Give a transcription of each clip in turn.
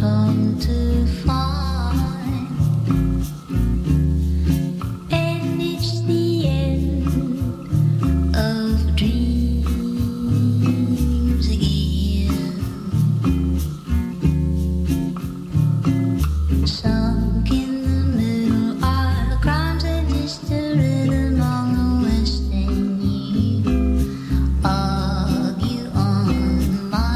come to find, and it's the end of dreams again. Sunk in the middle are crimes and just a rhythm on the west, and you argue on my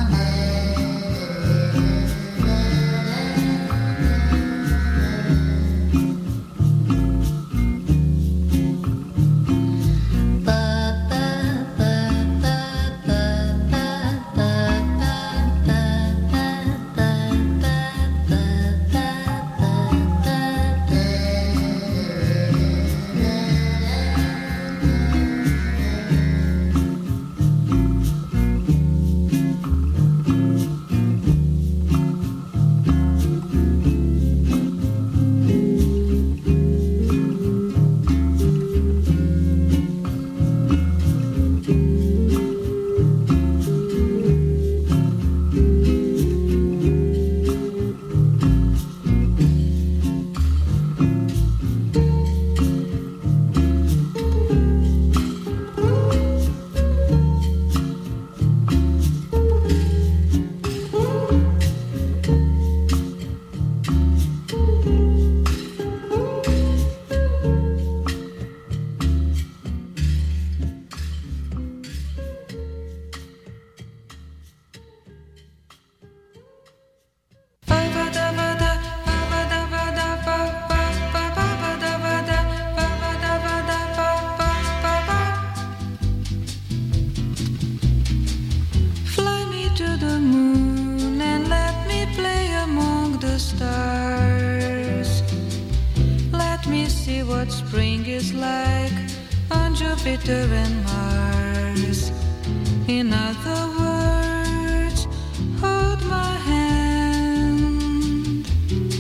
Fly me to the moon and let me play among the stars. Let me see what spring is like on Jupiter and Mars. In other words, hold my hand.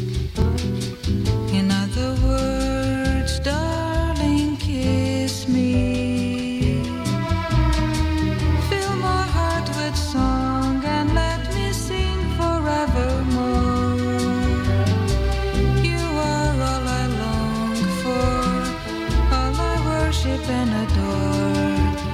In other words, darling, kiss me. Fill my heart with song and let me sing forevermore. You are all I long for, all I worship and adore.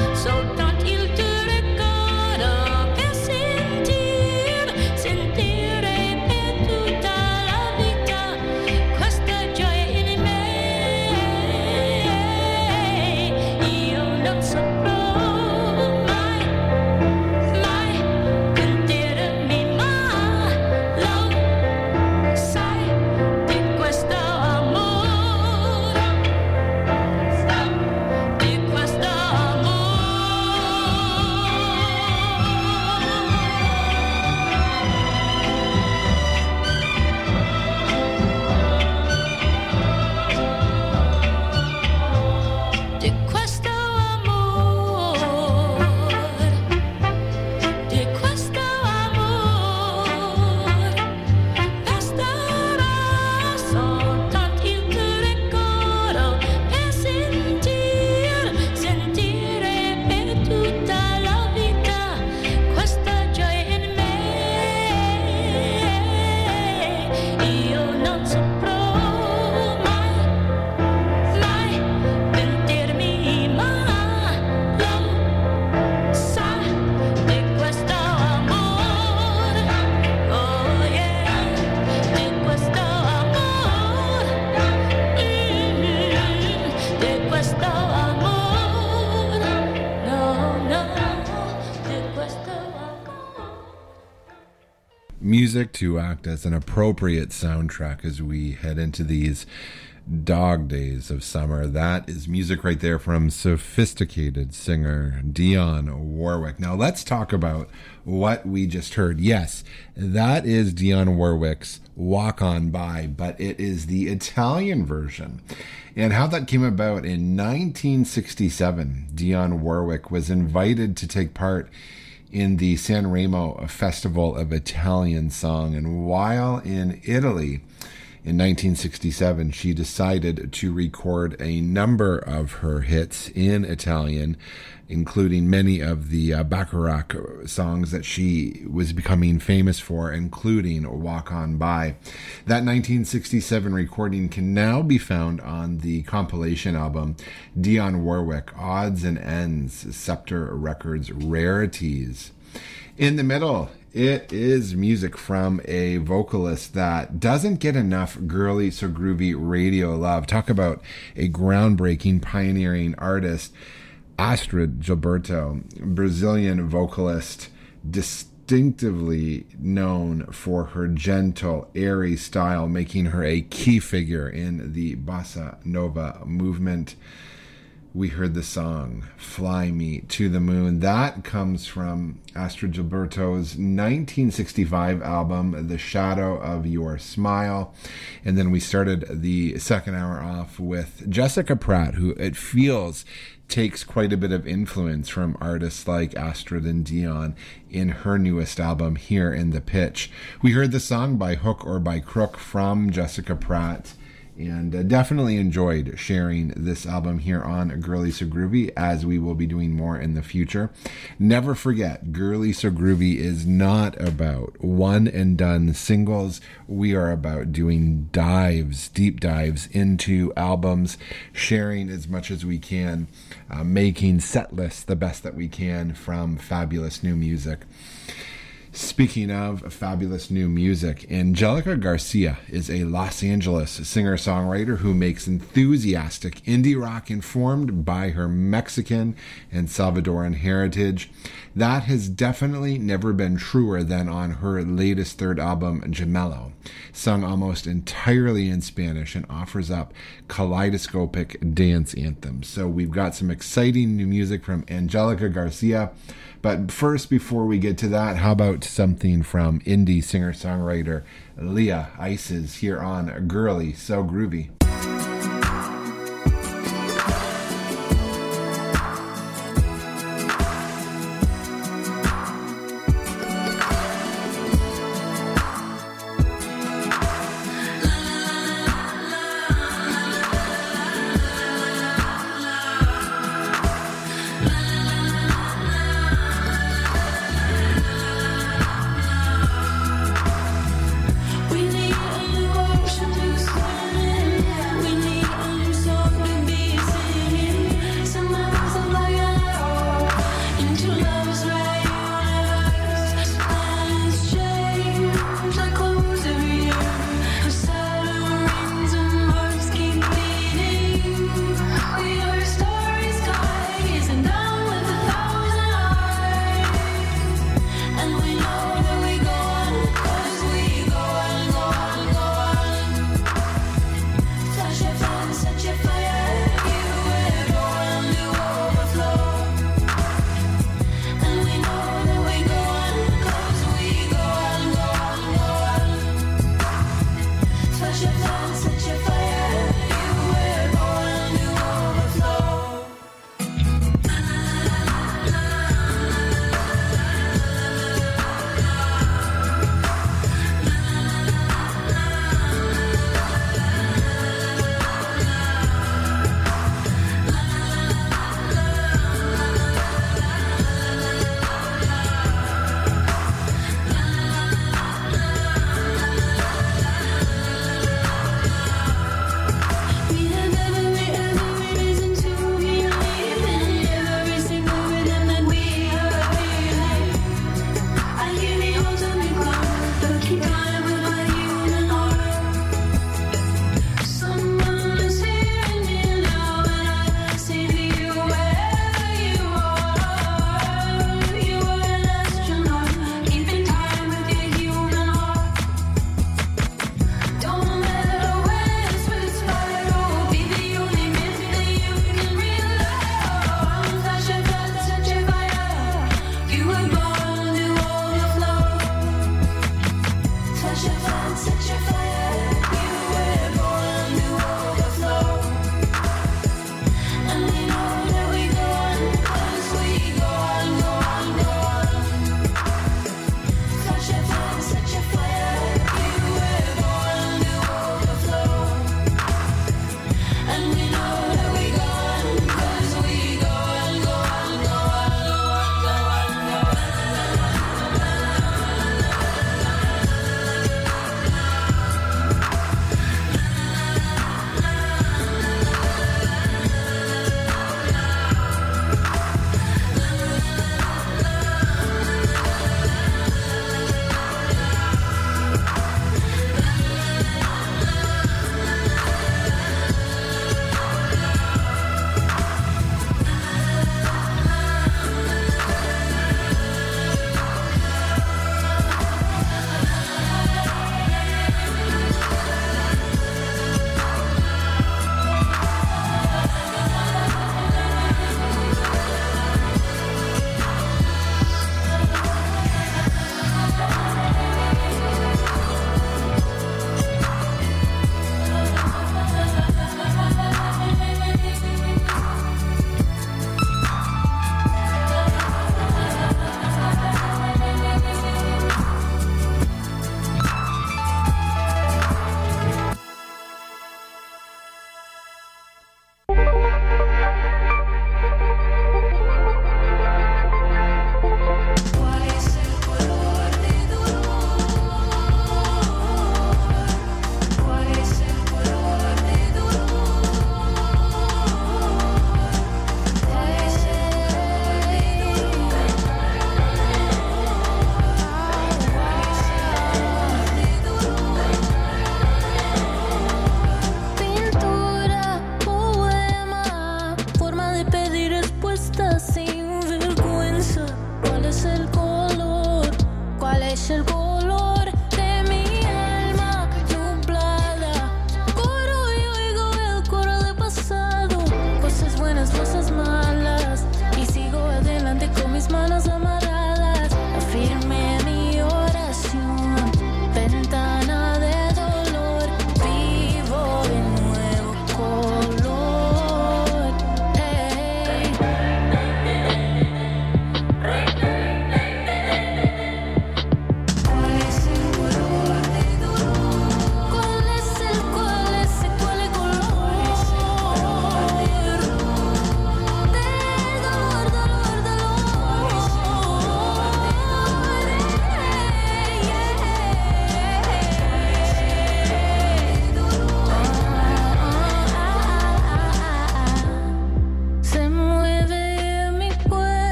soltanto il tuo ricordo per sentire per tutta la vita questa gioia in me. Io non saprò mai, mai pentirmi, ma lo sai di questo amore, di questo di questo amore, di questo amore, basterà soltanto il tuo ricordo per sentire per tutta la vita questa gioia in me. Io non saprò mai, mai pentirmi, ma lo sai di questo amore, oh yeah, di questo amore, di questo amore, no, no, di questo amore. Music to act as an appropriate soundtrack as we head into these dog days of summer. That is music right there from sophisticated singer Dionne Warwick. Now let's talk about what we just heard. Yes, that is Dionne Warwick's Walk On By, but it is the Italian version. And how that came about in 1967, Dionne Warwick was invited to take part in the Sanremo Festival of Italian Song. And while in Italy in 1967, she decided to record a number of her hits in Italian, including many of the Bacharach songs that she was becoming famous for, including Walk On By. That 1967 recording can now be found on the compilation album Dionne Warwick, Odds and Ends, Scepter Records Rarities. In the middle, it is music from a vocalist that doesn't get enough girly so groovy radio love. Talk about a groundbreaking, pioneering artist. Astrud Gilberto, Brazilian vocalist, distinctively known for her gentle, airy style, making her a key figure in the bossa nova movement. We heard the song Fly Me to the Moon. That comes from Astrud Gilberto's 1965 album, The Shadow of Your Smile. And then we started the second hour off with Jessica Pratt, who it feels takes quite a bit of influence from artists like Astrud and Dionne in her newest album, Here in the Pitch. We heard the song By Hook or By Crook from Jessica Pratt, and definitely enjoyed sharing this album here on Girly So Groovy, as we will be doing more in the future. Never forget, Girly So Groovy is not about one and done singles. We are about doing dives, deep dives into albums, sharing as much as we can, making set lists the best that we can from fabulous new music. Speaking of fabulous new music, Angelica Garcia is a Los Angeles singer-songwriter who makes enthusiastic indie rock informed by her Mexican and Salvadoran heritage. That has definitely never been truer than on her latest third album, Gemello, sung almost entirely in Spanish and offers up kaleidoscopic dance anthems. So we've got some exciting new music from Angelica Garcia. But first, before we get to that, how about something from indie singer-songwriter Leah Ices here on Girly So Groovy. We need a new ocean to swim in.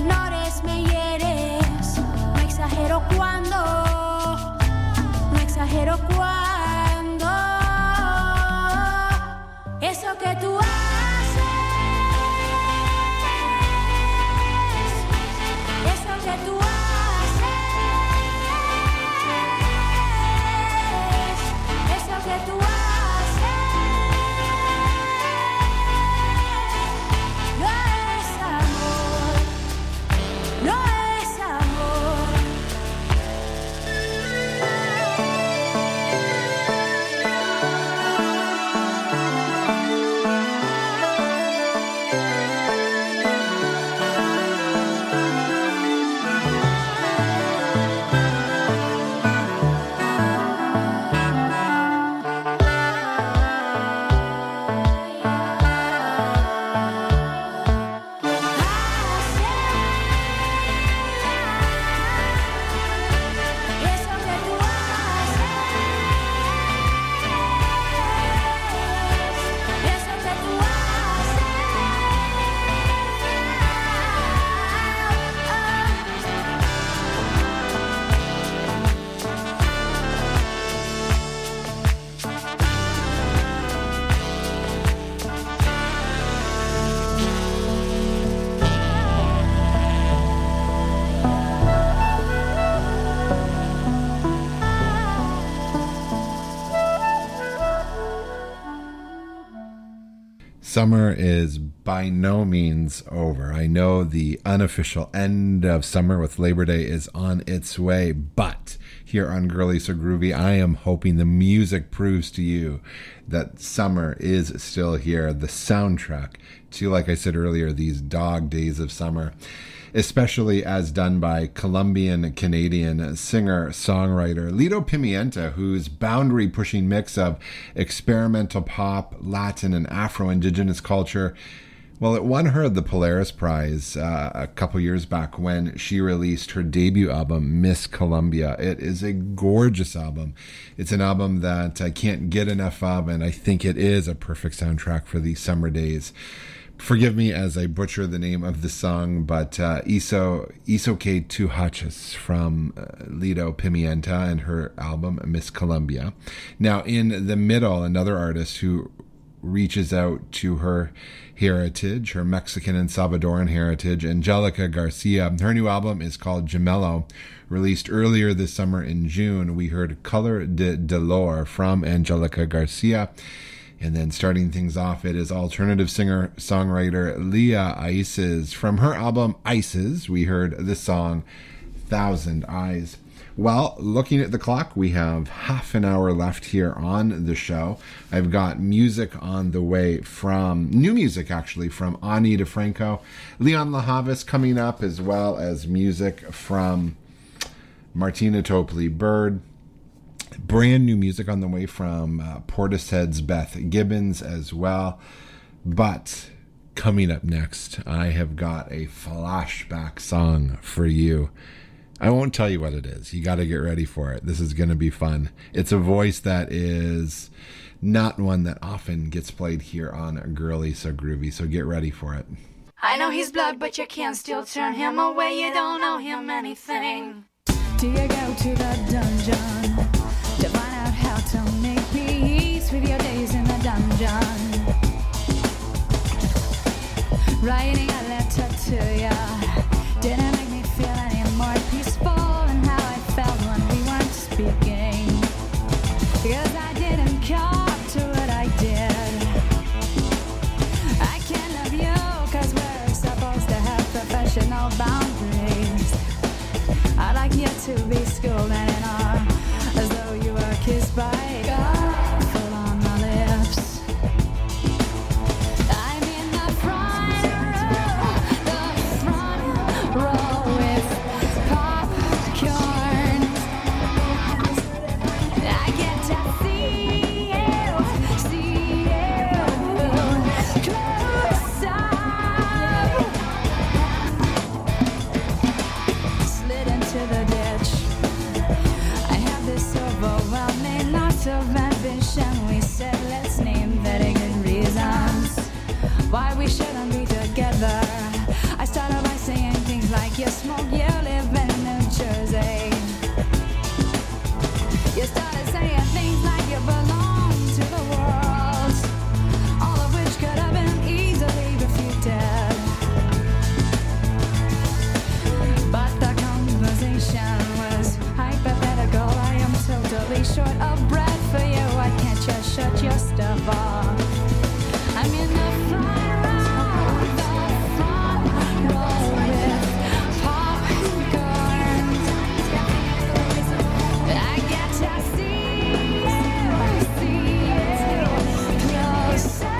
ignores, me hieres. No exagero cuando eso que tú haces, eso que tú haces, eso que tú haces, no es amor, no es amor. Summer is by no means over. I know the unofficial end of summer with Labor Day is on its way, but here on Girly So Groovy, I am hoping the music proves to you that summer is still here. The soundtrack to, like I said earlier, these dog days of summer, especially as done by Colombian-Canadian singer-songwriter Lito Pimienta, whose boundary-pushing mix of experimental pop, Latin, and Afro-Indigenous culture, well, it won her the Polaris Prize a couple years back when she released her debut album, Miss Colombia. It is a gorgeous album. It's an album that I can't get enough of, and I think it is a perfect soundtrack for these summer days. Forgive me as I butcher the name of the song, but Isoke Tuhachas from Lito Pimienta and her album Miss Colombia. Now, in the middle, another artist who reaches out to her heritage, her Mexican and Salvadoran heritage, Angelica Garcia. Her new album is called Gemelo, released earlier this summer in June. We heard Color de Dolor from Angelica Garcia. And then starting things off, it is alternative singer-songwriter Leah Ices. From her album Ices, we heard the song Thousand Eyes. Well, looking at the clock, we have half an hour left here on the show. I've got music on the way from, new music actually, from Ani DeFranco, Leon Lahavas coming up, as well as music from Martina Topley Bird. Brand new music on the way from Portishead's Beth Gibbons as well. But coming up next, I have got a flashback song for you. I won't tell you what it is. You got to get ready for it. This is going to be fun. It's a voice that is not one that often gets played here on Girly So Groovy, so get ready for it. I know he's blood, but you can't still turn him away. You don't owe him anything. Do you go to the dungeon to find out how to make peace with your days in the dungeon? Writing a letter to ya didn't make me feel any more peaceful than how I felt when we weren't speaking. Because I didn't come to what I did. I can't love you because we're supposed to have professional boundaries. I'd like you to be schooled and in our, as though you were kissed by God, full on my lips. I'm in the front row with popcorn. I get to see you close up. Slid into the ditch. smoke, you live in New Jersey. You started saying things like you belong to the world, all of which could have been easily refuted. But the conversation was hypothetical. I am totally short of breath for you. I can't just shut your stuff off. I'm in the front row with popcorn. I get to see you closer.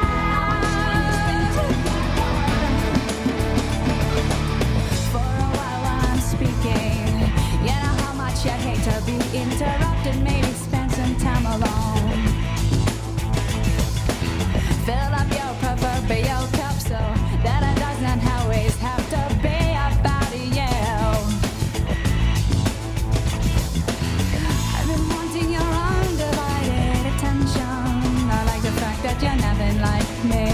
For a while I'm speaking. You know how much I hate to be interrupted. Maybe spend some time alone. Fill up your proverbial cup so that it doesn't always have to be about you. I've been wanting your undivided attention. I like the fact that you're nothing like me.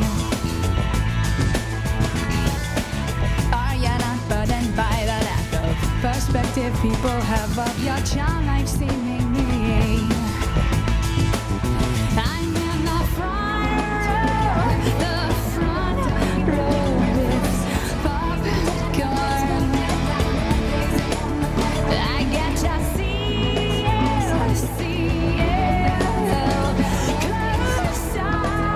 Are you not burdened by the lack of perspective people have of your charm like seeming me? I'm in the front row with popcorn. I get to see you closer.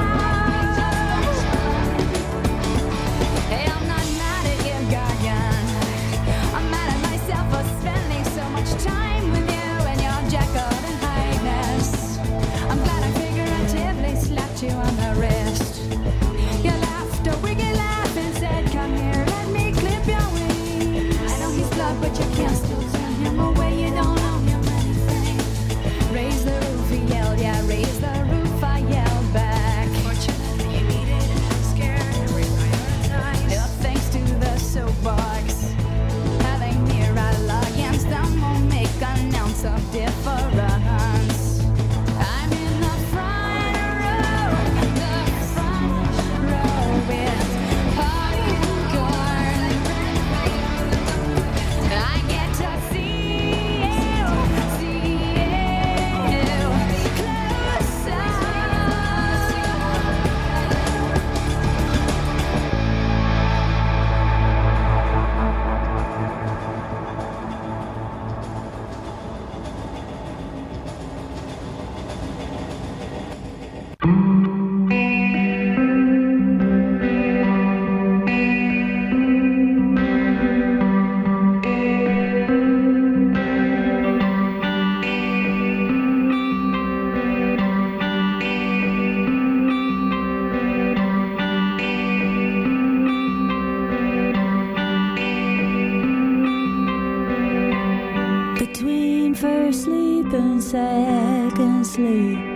Hey, I'm not mad at you, Gargan. I'm mad at myself for spending so much time with you and your Jekyll and Highness. I'm glad I figuratively slapped you on the wrist. You laughed a wicked laugh and said, come here, let me clip your wings. I know he's blood, but you can't still turn him away. You don't owe him anything. Raise the roof, he yelled. Yeah, raise the roof, I yelled back. Fortunately, you needed it. I'm scared to reprioritize. Yeah, thanks to the soapbox. Having me rattle against them won't make an ounce of difference. I'm in the front row with popcorn. I get to see you closer. Between first sleep and second sleep,